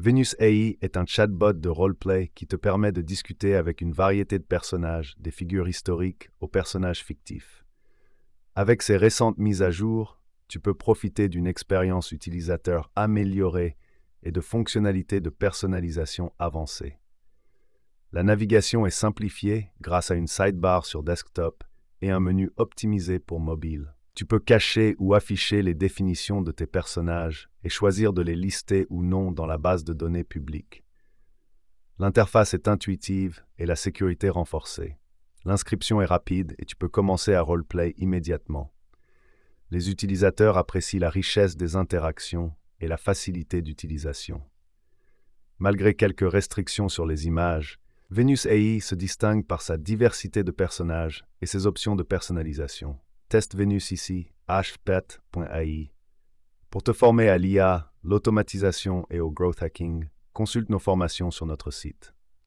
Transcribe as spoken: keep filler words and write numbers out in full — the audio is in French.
Venus A I est un chatbot de roleplay qui te permet de discuter avec une variété de personnages, des figures historiques aux personnages fictifs. Avec ses récentes mises à jour, tu peux profiter d'une expérience utilisateur améliorée et de fonctionnalités de personnalisation avancées. La navigation est simplifiée grâce à une sidebar sur desktop et un menu optimisé pour mobile. Tu peux cacher ou afficher les définitions de tes personnages et choisir de les lister ou non dans la base de données publique. L'interface est intuitive et la sécurité renforcée. L'inscription est rapide et tu peux commencer à roleplay immédiatement. Les utilisateurs apprécient la richesse des interactions et la facilité d'utilisation. Malgré quelques restrictions sur les images, Venus A I se distingue par sa diversité de personnages et ses options de personnalisation. Teste Venus ici, h pet point a i. Pour te former à l'I A, l'automatisation et au growth hacking, consulte nos formations sur notre site.